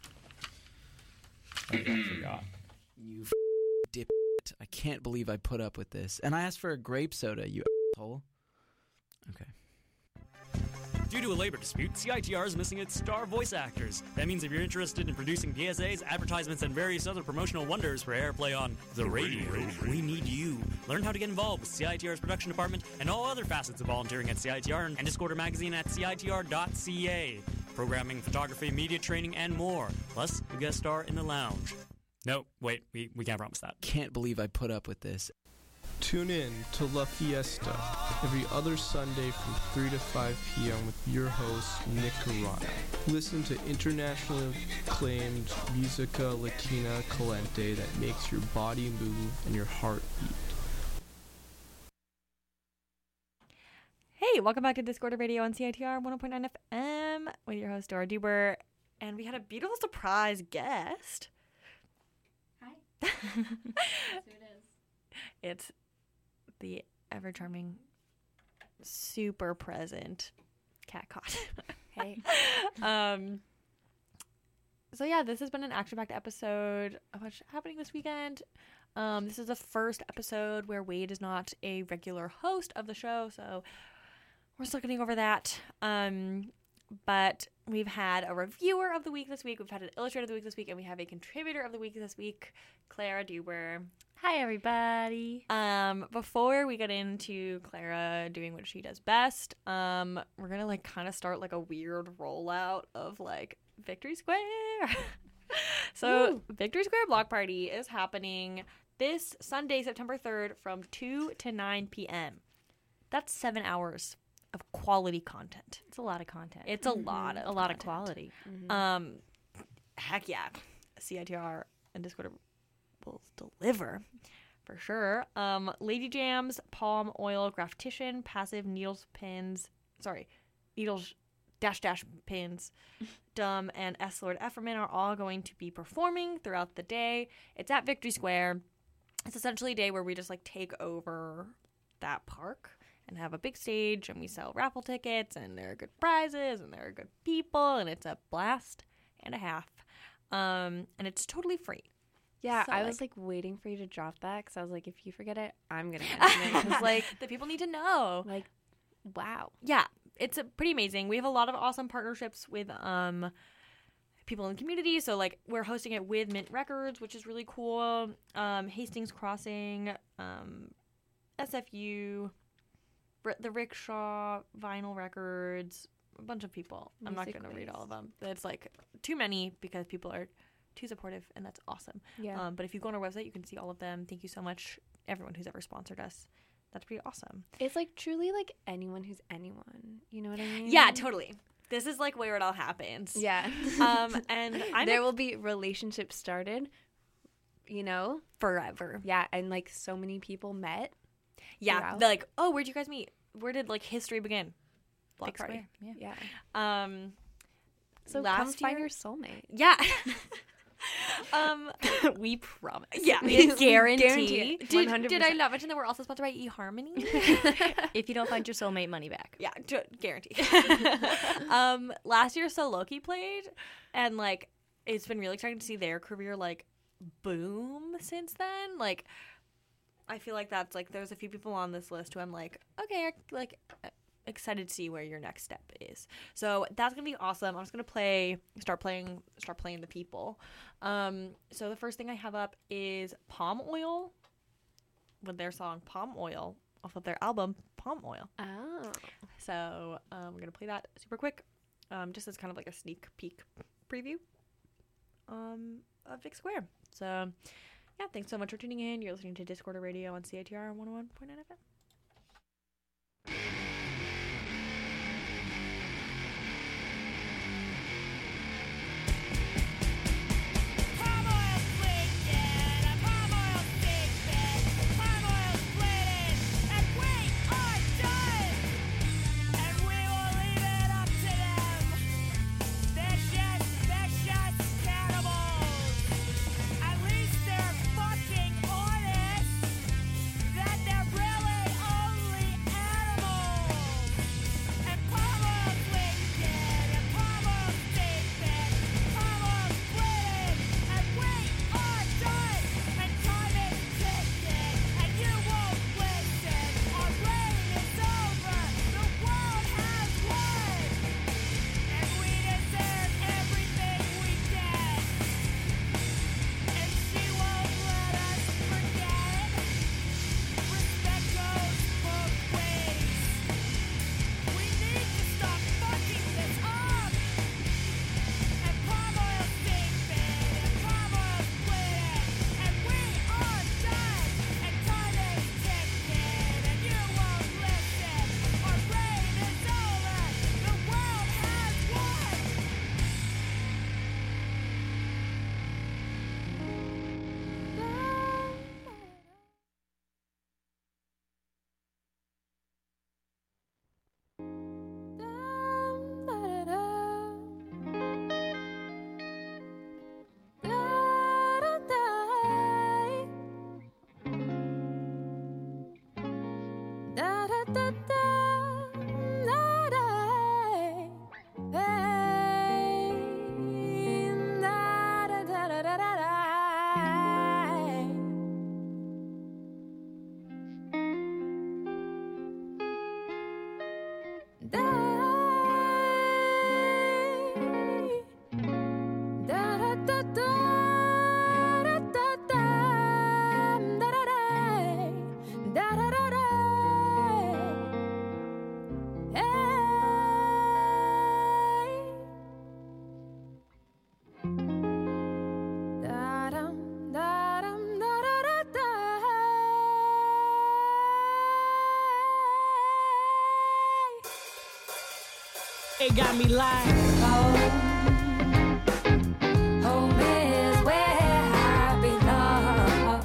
[SPEAKER 6] I forgot.
[SPEAKER 7] You f- dip. I can't believe I put up with this. And I asked for a grape soda, you asshole. Okay.
[SPEAKER 8] Due to a labor dispute, C I T R is missing its star voice actors. That means if you're interested in producing P S As, advertisements, and various other promotional wonders for airplay on the radio, we need you. Learn how to get involved with C I T R's production department and all other facets of volunteering at C I T R and Discorder magazine at C I T R dot C A. programming, photography, media training, and more. Plus, a guest star in the lounge. No, wait, we, we can't promise that.
[SPEAKER 7] Can't believe I put up with this.
[SPEAKER 9] Tune in to La Fiesta every other Sunday from three to five p.m. with your host, Nick Carana. Listen to internationally acclaimed Musica Latina Caliente that makes your body move and your heart beat.
[SPEAKER 1] Hey, welcome back to Discord Radio on C I T R one oh point nine F M with your host, Dora Duber. And we had a beautiful surprise guest.
[SPEAKER 2] Hi. That's who it is.
[SPEAKER 1] It's the ever charming, super present Cat Caught.
[SPEAKER 2] Hey.
[SPEAKER 1] um. So yeah, this has been an action-packed episode of what's happening this weekend. Um, this is the first episode where Wade is not a regular host of the show, so we're still getting over that. Um, but we've had a reviewer of the week this week, we've had an illustrator of the week this week, and we have a contributor of the week this week, Clara Duber.
[SPEAKER 2] Hi, everybody.
[SPEAKER 1] Um, before we get into Clara doing what she does best, um, we're gonna like kind of start like a weird rollout of like Victory Square. So Woo. Victory Square Block Party is happening this Sunday, September third, from two to nine p.m. That's seven hours of quality content.
[SPEAKER 2] It's a lot of content.
[SPEAKER 1] It's a mm-hmm. lot of
[SPEAKER 2] a lot
[SPEAKER 1] content.
[SPEAKER 2] of quality.
[SPEAKER 1] Mm-hmm. Um, heck yeah, C I T R and Discord will deliver for sure. Um, Lady Jams, Palm Oil, Graphitition, Passive, Needles Pins, sorry, Needles dash dash Pins, Dumb, and S Lord Efferman are all going to be performing throughout the day. It's at Victory Square. It's essentially a day where we just like take over that park and have a big stage, and we sell raffle tickets, and there are good prizes, and there are good people, and it's a blast and a half. Um, and it's totally free.
[SPEAKER 2] Yeah,
[SPEAKER 1] So,
[SPEAKER 2] I
[SPEAKER 1] like-
[SPEAKER 2] was like waiting for you to drop that because I was like, if you forget it, I'm gonna mention it. Because like,
[SPEAKER 1] the people need to know.
[SPEAKER 2] like, wow.
[SPEAKER 1] Yeah, it's a, pretty amazing. We have a lot of awesome partnerships with um people in the community. So like we're hosting it with Mint Records, which is really cool. Um, Hastings Crossing, um, S F U, R- the Rickshaw, Vinyl Records, a bunch of people. I'm not
[SPEAKER 2] Music
[SPEAKER 1] going to read
[SPEAKER 2] Waste.
[SPEAKER 1] all of them. It's like too many because people are too supportive, and that's awesome.
[SPEAKER 2] Yeah.
[SPEAKER 1] Um, but if you go on our website, you can see all of them. Thank you so much, everyone who's ever sponsored us. That's pretty awesome.
[SPEAKER 2] It's like truly like anyone who's anyone. You know what I mean?
[SPEAKER 1] Yeah, totally. This is like where it all happens.
[SPEAKER 2] Yeah.
[SPEAKER 1] Um, and I'm
[SPEAKER 2] there
[SPEAKER 1] ex-
[SPEAKER 2] will be relationships started, you know?
[SPEAKER 1] forever.
[SPEAKER 2] Yeah, and like so many people met.
[SPEAKER 1] Yeah,
[SPEAKER 2] throughout.
[SPEAKER 1] like, oh, where'd you guys meet? Where did like history begin? Block
[SPEAKER 2] Big
[SPEAKER 1] party.
[SPEAKER 2] Square. Yeah.
[SPEAKER 1] Um,
[SPEAKER 2] So
[SPEAKER 1] last
[SPEAKER 2] come find
[SPEAKER 1] year-
[SPEAKER 2] your soulmate.
[SPEAKER 1] yeah. um,
[SPEAKER 2] We promise.
[SPEAKER 1] yeah,
[SPEAKER 2] We
[SPEAKER 1] guarantee.
[SPEAKER 2] guarantee it.
[SPEAKER 1] Did,
[SPEAKER 2] one hundred
[SPEAKER 1] did I
[SPEAKER 2] percent.
[SPEAKER 1] not mention that we're also sponsored by eHarmony?
[SPEAKER 2] If you don't find your soulmate, money back.
[SPEAKER 1] Yeah, t- guarantee. um, last year, So Loki played, and like it's been really exciting to see their career like boom since then. Like, I feel like that's like there's a few people on this list who I'm like, okay, like excited to see where your next step is. So that's gonna be awesome. I'm just gonna play, start playing, start playing the people. Um, so the first thing I have up is Palm Oil with their song Palm Oil off of their album Palm Oil.
[SPEAKER 2] Oh.
[SPEAKER 1] So um, we're gonna play that super quick, um, just as kind of like a sneak peek preview um, of Vic Square. So yeah, thanks so much for tuning in. You're listening to Discorder Radio on C I T R one oh one point nine F M.
[SPEAKER 10] At least they're fucking honest that they're really It got me lying. Home, home is where I belong.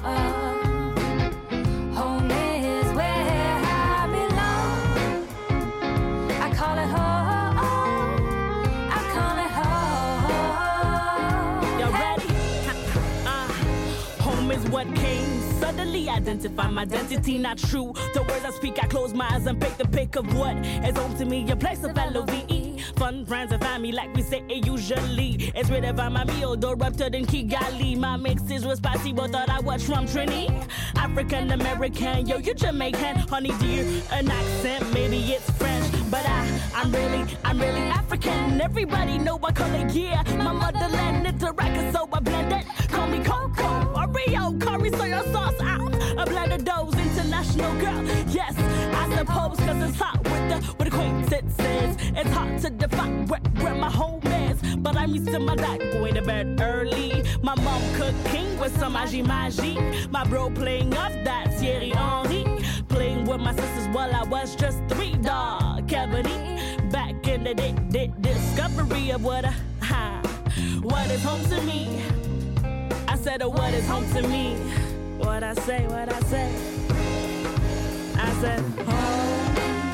[SPEAKER 10] Home is where I belong. I call it home. I call it home. Y'all ready? Uh, home is what came. Suddenly identify my identity, not true. The words I speak, I close my eyes and pick the pick of what is home to me. A place of L O V E. Fun friends and family, like we say it usually. It's written by my meal, door ruptured in Kigali. My mixes was spicy, but thought I was from Trini. African American, yo, you Jamaican. Honey dear, an accent, maybe it's French. But I, I'm really, I'm really African. Everybody know I call it, yeah. My motherland, it's a record, so I blend it. Call me Coco, or Rio, curry soy sauce out. A blend of those, international girl. Yes, I suppose, cause it's hot with the, with the acquaintances. It's hard to define where, where my home is. But I'm used to my dad going to bed early. My mom cooking with some magie magie. My bro playing off that Thierry Henry. Playing with my sisters while I was just three, dog. Cavity. Back in the day, the discovery of what I, ha, what is home to me. I said, oh, what is home to me? What I say, what I say. I said, home.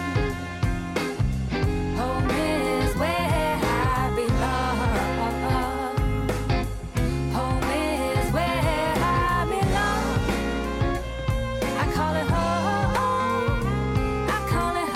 [SPEAKER 10] Home is where I belong. Home is where I belong. I call it home. I call it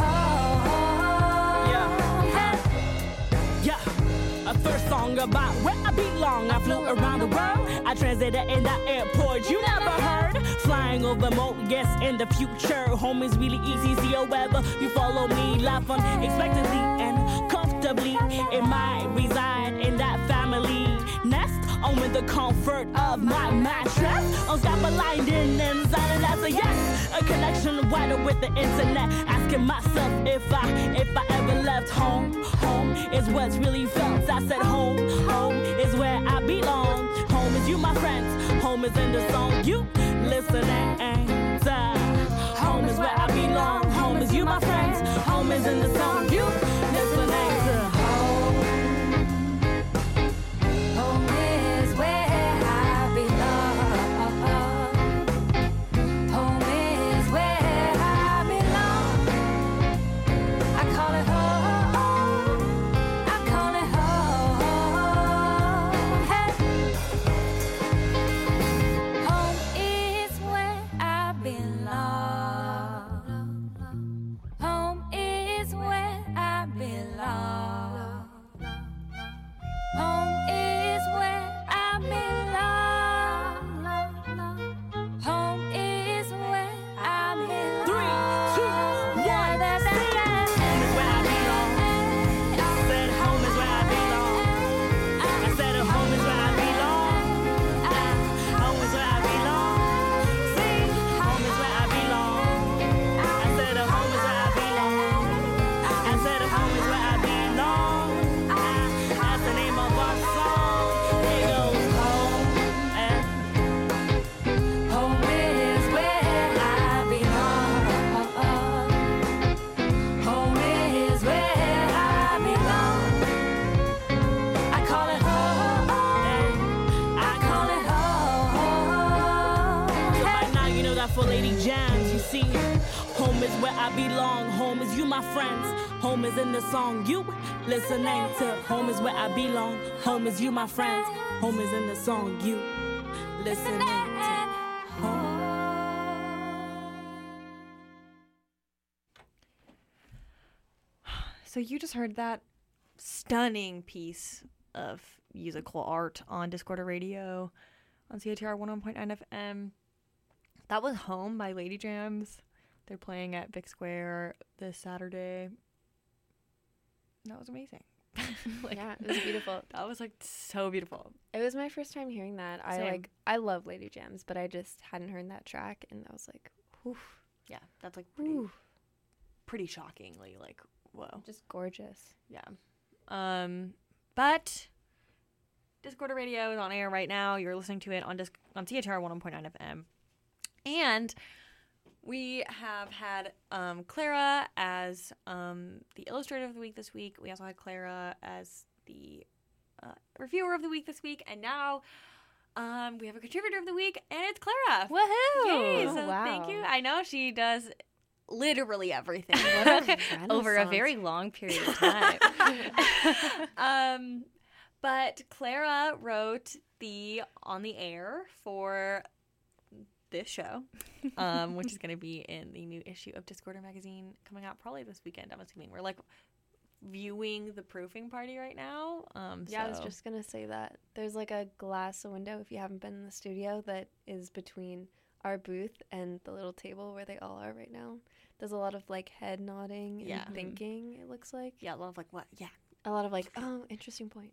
[SPEAKER 10] home. Yeah. Yeah. A first song about where I belong. I flew around the world. I transited in that airport you never heard. Flying over Mo, yes, in the future. Home is really easy, see however you follow me. Laugh unexpectedly and comfortably. It might reside in that family nest. I'm in the comfort of my mattress. I'm stabilized in inside and that's a yes. A connection wider with the internet. Asking myself if I, if I ever left home. Home is what's really felt. I said home, home is where I belong. Home is you, my friends. Home is in the song you listening to. Home is where I belong. Home is you, my friends. Home is in the song you listening to. Home, home is where I belong. Home is where I belong. I call it home. I call it home. Hey. Home is where I belong. Home is where I belong. Home is where I belong. Home is where I belong. Three, two, one. Home is where I belong. I said home is where I belong. I said home is where I belong. Home is where I belong. See, home is where I belong. I said home is where I belong. I said home is where I belong. That's the name of our song. It goes home and home is where I belong. Home is where I belong. I call it home. I call it home. So by now you know that for Lady Jams, you see. Home is where I belong. Home is you, my friends. Home is in the song you listening to. Home is where I belong. Home is you, my friends. Home is in the song you listening to. Home.
[SPEAKER 1] So you just heard that stunning piece of musical art on Discorder Radio on C I T R one oh one point nine F M. That was Home by Lady Jams. They're playing at Vic Square this Saturday. that was amazing.
[SPEAKER 11] Like, yeah, it was beautiful.
[SPEAKER 1] That was like so beautiful.
[SPEAKER 11] It was my first time hearing that. I
[SPEAKER 1] Same.
[SPEAKER 11] like I love Lady Gems, but I just hadn't heard that track, and I was like, whew.
[SPEAKER 1] Yeah, that's like pretty, pretty shockingly like whoa,
[SPEAKER 11] just gorgeous.
[SPEAKER 1] Yeah. Um, but Discorder Radio is on air right now. You're listening to it on Disc on C H R one oh one point nine F M, and we have had um, Clara as um, the illustrator of the week this week. We also had Clara as the uh, reviewer of the week this week. And now um, we have a contributor of the week, and it's Clara.
[SPEAKER 2] Woohoo!
[SPEAKER 1] Yay!
[SPEAKER 11] Oh,
[SPEAKER 1] So
[SPEAKER 11] wow.
[SPEAKER 1] thank you. I know she does literally everything
[SPEAKER 2] Over a very long period of time.
[SPEAKER 1] um, but Clara wrote the On the Air for this show, um, which is going to be in the new issue of Discorder magazine coming out probably this weekend. I'm assuming we're like viewing the proofing party right now. Um,
[SPEAKER 11] Yeah,
[SPEAKER 1] so.
[SPEAKER 11] I was just gonna say that there's like a glass window if you haven't been in the studio that is between our booth and the little table where they all are right now. There's a lot of like head nodding and
[SPEAKER 1] Yeah.
[SPEAKER 11] thinking. It looks like
[SPEAKER 1] yeah, a lot of like what? Yeah.
[SPEAKER 11] a lot of like oh, interesting point.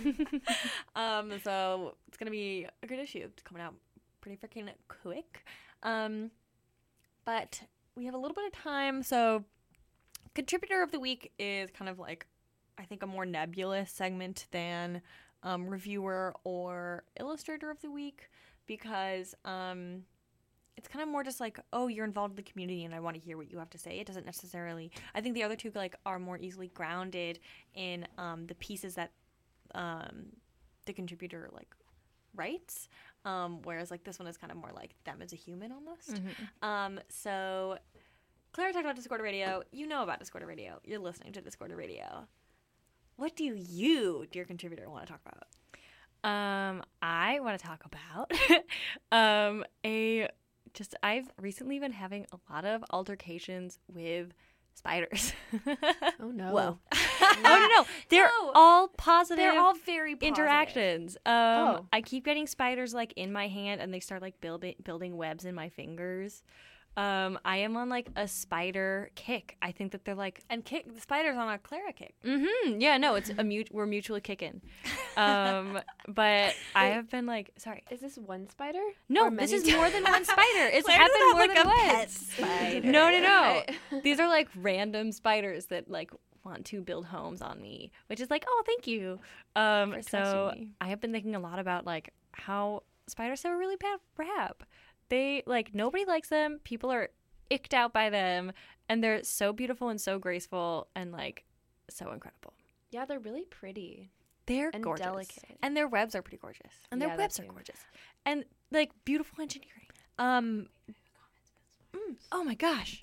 [SPEAKER 1] um, so it's gonna be a good issue. It's coming out pretty freaking quick. Um, but we have a little bit of time, so contributor of the week is kind of like, I think, a more nebulous segment than um, reviewer or illustrator of the week, because um, it's kind of more just like, oh, you're involved in the community and I want to hear what you have to say. It doesn't necessarily, I think the other two like are more easily grounded in um, the pieces that um, the contributor like writes, um, whereas like this one is kind of more like them as a human almost.
[SPEAKER 2] Mm-hmm.
[SPEAKER 1] Um, so Clara talked about Discorder Radio. You know about Discorder Radio. You're listening to Discorder Radio. What do you, dear contributor, want to talk about?
[SPEAKER 2] Um, I want to talk about um a just I've recently been having a lot of altercations with spiders.
[SPEAKER 11] Oh no.
[SPEAKER 2] Whoa. Oh no no. They're
[SPEAKER 1] No.
[SPEAKER 2] all positive.
[SPEAKER 1] They're all very positive.
[SPEAKER 2] interactions. Um
[SPEAKER 11] Oh.
[SPEAKER 2] I keep getting spiders like in my hand and they start like building building webs in my fingers. Um, I am on like a spider kick. I think that they're like,
[SPEAKER 1] And kick the spiders on a Clara kick.
[SPEAKER 2] mm-hmm. Yeah, no, it's a mut- we're mutually kicking. Um, but I have been like, sorry,
[SPEAKER 11] Is this one spider?
[SPEAKER 2] no,
[SPEAKER 11] Or
[SPEAKER 2] this
[SPEAKER 11] many
[SPEAKER 2] is more than one spider. It's
[SPEAKER 1] Claire
[SPEAKER 2] happened
[SPEAKER 1] doesn't
[SPEAKER 2] more
[SPEAKER 1] have,
[SPEAKER 2] than
[SPEAKER 1] like, a
[SPEAKER 2] once.
[SPEAKER 1] pet spider.
[SPEAKER 2] No, no, no.
[SPEAKER 11] Right.
[SPEAKER 2] These are like random spiders that like want to build homes on me, which is like, oh, thank you. Um,
[SPEAKER 11] For
[SPEAKER 2] so
[SPEAKER 11] touching me.
[SPEAKER 2] I have been thinking a lot about like how spiders have a really bad rap. They like nobody likes them. People are icked out by them, and they're so beautiful and so graceful and like so incredible.
[SPEAKER 11] Yeah, they're really pretty.
[SPEAKER 2] They're
[SPEAKER 11] And
[SPEAKER 2] gorgeous,
[SPEAKER 11] delicate.
[SPEAKER 1] And their webs are pretty gorgeous.
[SPEAKER 2] and their
[SPEAKER 11] Yeah, that
[SPEAKER 2] webs are
[SPEAKER 11] too.
[SPEAKER 2] gorgeous, and like beautiful engineering.
[SPEAKER 1] Um,
[SPEAKER 2] Mm. Oh my gosh.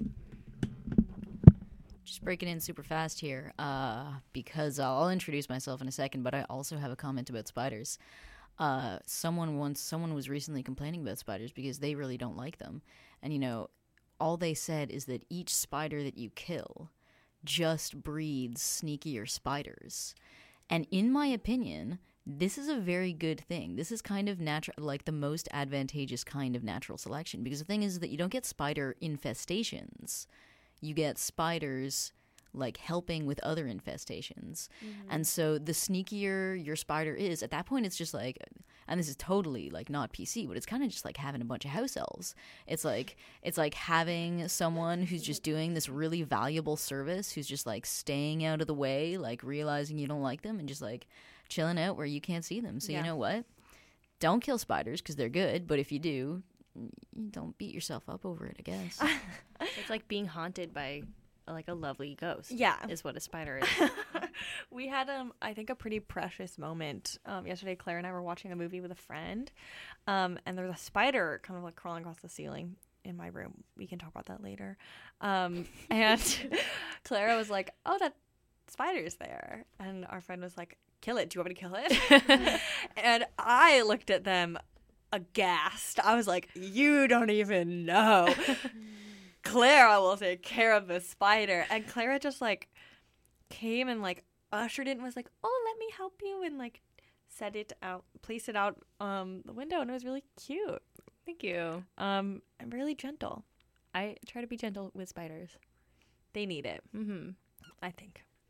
[SPEAKER 12] Just breaking in super fast here, uh, because I'll introduce myself in a second, but I also have a comment about spiders. Uh, someone once, someone was recently complaining about spiders because they really don't like them. And, you know, all they said is that each spider that you kill just breeds sneakier spiders. And in my opinion, this is a very good thing. This is kind of natural, like the most advantageous kind of natural selection, because the thing is that you don't get spider infestations. You get spiders like helping with other infestations.
[SPEAKER 11] Mm-hmm.
[SPEAKER 12] And so the sneakier your spider is, at that point it's just like, and this is totally like not P C, but it's kind of just like having a bunch of house elves. It's like it's like having someone who's just doing this really valuable service, who's just like staying out of the way, like realizing you don't like them and just like chilling out where you can't see them. So
[SPEAKER 1] Yeah.
[SPEAKER 12] you know what? Don't kill spiders because they're good, but if you do, you don't beat yourself up over it, I guess.
[SPEAKER 2] It's like being haunted by like a lovely ghost.
[SPEAKER 1] Yeah.
[SPEAKER 2] Is what a spider is.
[SPEAKER 1] we had, um, I think, a pretty precious moment. Um, yesterday, Claire and I were watching a movie with a friend, um, and there's a spider kind of like crawling across the ceiling in my room. We can talk about that later. Um, and Clara was like, "Oh, that spider's there," and our friend was like, "Kill it. Do you want me to kill it?" And I looked at them aghast. I was like, "You don't even know." Clara will take care of the spider. And Clara just like came and like ushered in and was like, "Oh, let me help you," and like set it out, place it out um the window, and it was really cute.
[SPEAKER 2] Thank you.
[SPEAKER 1] Um, and really gentle.
[SPEAKER 2] I try to be gentle with spiders.
[SPEAKER 1] They need it,
[SPEAKER 2] Mm-hmm.
[SPEAKER 1] I think.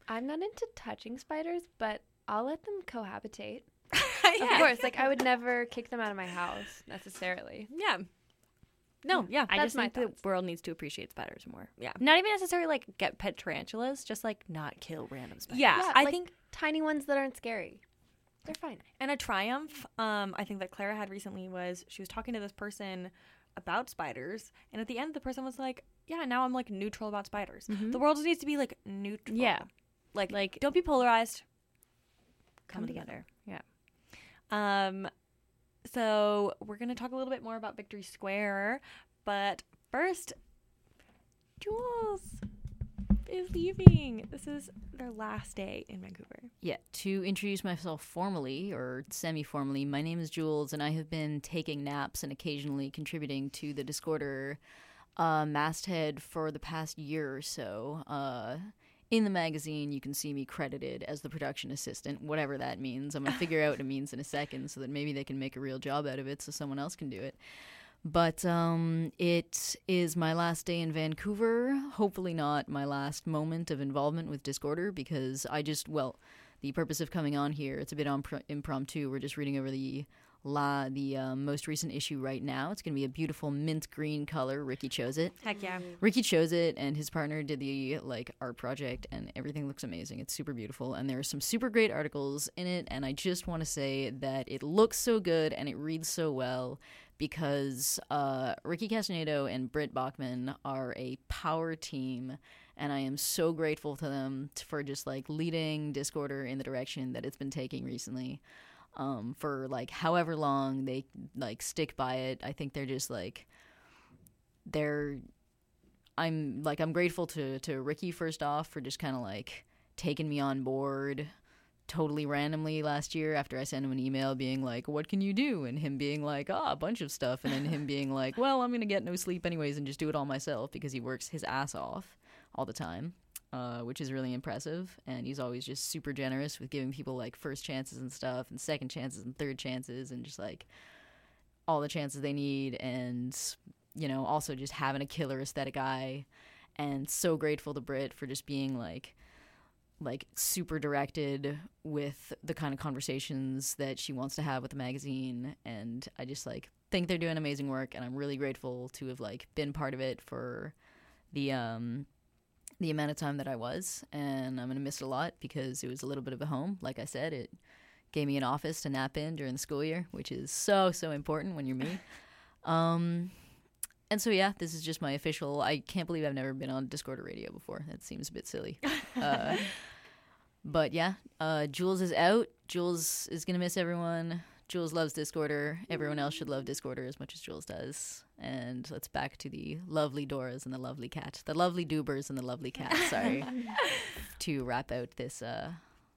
[SPEAKER 11] I'm not into touching spiders, but I'll let them cohabitate.
[SPEAKER 1] Yeah.
[SPEAKER 11] Of course, like I would never kick them out of my house necessarily.
[SPEAKER 1] Yeah. No, yeah. I
[SPEAKER 11] That's
[SPEAKER 1] just
[SPEAKER 11] my
[SPEAKER 1] think
[SPEAKER 11] thoughts.
[SPEAKER 1] the world needs to appreciate spiders more. Yeah. Not even necessarily like get pet tarantulas, just like not kill random spiders. Yeah,
[SPEAKER 11] Yeah,
[SPEAKER 1] I
[SPEAKER 11] like
[SPEAKER 1] think
[SPEAKER 11] tiny ones that aren't scary. They're fine.
[SPEAKER 1] And a triumph, um, I think that Clara had recently was she was talking to this person about spiders, and at the end the person was like, yeah, now I'm like neutral about spiders.
[SPEAKER 2] Mhm.
[SPEAKER 1] The world just needs to be like neutral.
[SPEAKER 2] Yeah.
[SPEAKER 1] Like,
[SPEAKER 2] Like-
[SPEAKER 1] don't be polarized. Come,
[SPEAKER 2] Come
[SPEAKER 1] together.
[SPEAKER 2] together.
[SPEAKER 1] Yeah. Um, so we're gonna talk a little bit more about Victory Square, but first, Jules is leaving. This is their last day in Vancouver.
[SPEAKER 12] Yeah, to introduce myself formally or semi-formally, my name is Jules, and I have been taking naps and occasionally contributing to the Discorder uh, masthead for the past year or so. Uh, in the magazine, you can see me credited as the production assistant, whatever that means. I'm going to figure out what it means in a second so that maybe they can make a real job out of it so someone else can do it. But um, it is my last day in Vancouver. Hopefully not my last moment of involvement with Discorder, because I just, well, the purpose of coming on here, it's a bit impr- impromptu. We're just reading over the la the um, most recent issue right now. It's going to be a beautiful mint green color. Ricky chose it.
[SPEAKER 1] Heck yeah.
[SPEAKER 12] Ricky chose it, and his partner did the like art project, and everything looks amazing. It's super beautiful, and there are some super great articles in it, and I just want to say that it looks so good and it reads so well, because uh, Ricky Castanedo and Britt Bachman are a power team, and I am so grateful to them t- for just like leading Discorder in the direction that it's been taking recently. Um, for like however long they like stick by it. I think they're just like they're I'm like I'm grateful to to Ricky first off for just kind of like taking me on board totally randomly last year after I sent him an email being like, what can you do? And him being like, ah, a bunch of stuff. And then him being like, well, I'm going to get no sleep anyways and just do it all myself, because he works his ass off all the time, uh, which is really impressive. And he's always just super generous with giving people like first chances and stuff and second chances and third chances and just like all the chances they need. And, you know, also just having a killer aesthetic eye. And so grateful to Britt for just being like, like super directed with the kind of conversations that she wants to have with the magazine. And I just like think they're doing amazing work, and I'm really grateful to have like been part of it for the um the amount of time that I was. And I'm gonna miss it a lot because it was a little bit of a home. Like I said, it gave me an office to nap in during the school year, which is so so important when you're me. um And so, yeah, this is just my official... I can't believe I've never been on Discorder Radio before. That seems a bit silly. Uh, but, yeah, uh, Jules is out. Jules is going to miss everyone. Jules loves Discorder. Everyone else should love Discorder as much as Jules does. And let's back to the lovely Doras and the lovely cat. The lovely Dubers and the lovely cat, sorry. to wrap out this... Uh,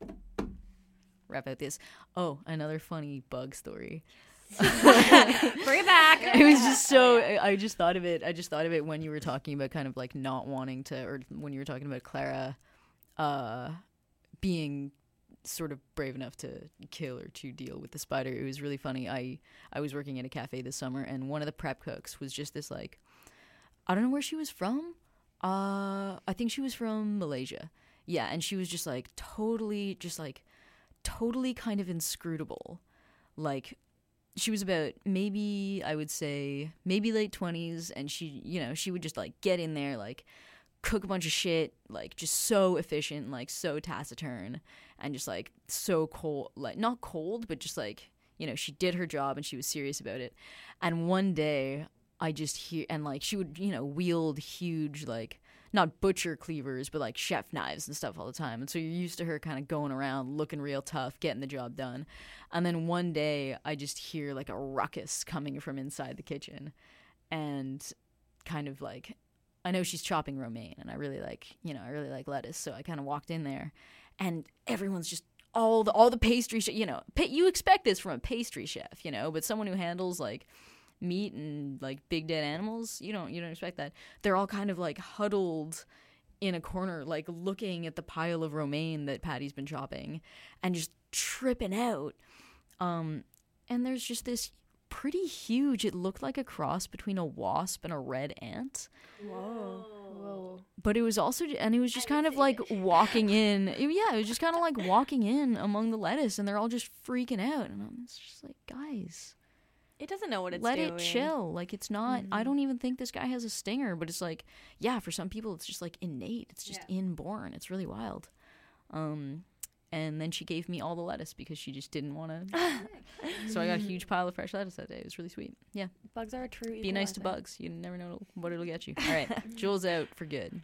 [SPEAKER 12] wrap out this... Oh, another funny bug story.
[SPEAKER 1] Bring it back.
[SPEAKER 12] It was just so I, I just thought of it I just thought of it when you were talking about kind of like not wanting to, or when you were talking about Clara uh being sort of brave enough to kill or to deal with the spider. It was really funny. I I was working at a cafe this summer, and one of the prep cooks was just this like, I don't know where she was from. uh I think she was from Malaysia. Yeah, and she was just like totally just like totally kind of inscrutable. Like, she was about maybe, I would say, maybe late twenties, and she, you know, she would just, like, get in there, like, cook a bunch of shit, like, just so efficient, like, so taciturn, and just, like, so cold, like, not cold, but just, like, you know, she did her job, and she was serious about it. And one day, I just hear, and, like, she would, you know, wield huge, like, not butcher cleavers, but like chef knives and stuff all the time. And so you're used to her kind of going around looking real tough, getting the job done. And then one day I just hear like a ruckus coming from inside the kitchen, and kind of like, I know she's chopping romaine, and I really like, you know, I really like lettuce. So I kind of walked in there, and everyone's just all the, all the pastry, sh- you know, pa- you expect this from a pastry chef, you know, but someone who handles like meat and like big dead animals, you don't you don't expect that. They're all kind of like huddled in a corner, like looking at the pile of romaine that Patty's been chopping and just tripping out. Um and there's just this pretty huge, it looked like a cross between a wasp and a red ant.
[SPEAKER 1] Whoa.
[SPEAKER 11] Whoa.
[SPEAKER 12] But it was also, and it was just kind of like walking in. It- yeah, it was just kind of like walking in among the lettuce, and they're all just freaking out. And I'm just like, guys,
[SPEAKER 1] It doesn't know what it's
[SPEAKER 12] let
[SPEAKER 1] doing.
[SPEAKER 12] it chill. Like, it's not, I
[SPEAKER 1] Mhm.
[SPEAKER 12] don't even think this guy has a stinger, but it's like, yeah, for some people, it's just like innate. It's just inborn. It's really wild. Um, and then she gave me all the lettuce because she just didn't want to. So I got a huge pile of fresh lettuce that day. It was really sweet. Yeah.
[SPEAKER 1] Bugs are a true
[SPEAKER 12] Be nice to
[SPEAKER 1] equalizer.
[SPEAKER 12] bugs. You never know what it'll get you. All right. Jules out for good.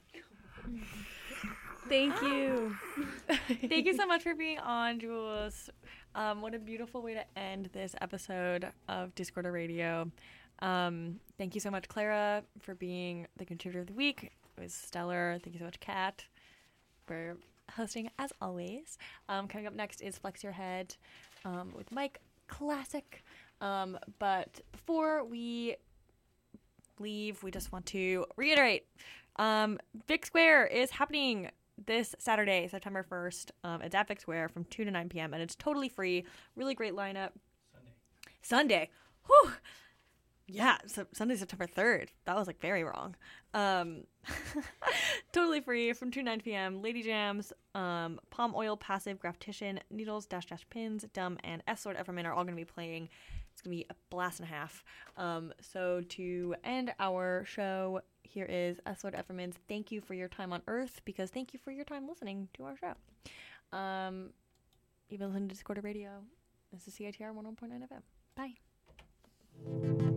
[SPEAKER 1] Thank you. Thank you so much for being on, Jules. Um, what a beautiful way to end this episode of Discorder Radio. Um, thank you so much, Clara, for being the contributor of the week. It was stellar. Thank you so much, Kat, for hosting as always. Um, coming up next is Flex Your Head um, with Mike. Classic. Um, but before we leave, we just want to reiterate um, Vic Square is happening this Saturday, September first. Um, it's at Vic Square from two to nine p.m. and it's totally free. Really great lineup. Sunday. Sunday. Whew. Yeah, so Sunday, September third. That was like very wrong. Um, totally free from two to nine p.m. Lady Jams, um, Palm Oil, Passive, Graftition, Needles, Dash Dash Pins, Dumb, and S-Sword Everman are all going to be playing. It's going to be a blast and a half. Um, so to end our show, here is S-Sword Everman's Thank You for Your Time on Earth, because thank you for your time listening to our show. Um, you've been listening to Discorder Radio. This is C I T R one oh one point nine F M. Bye.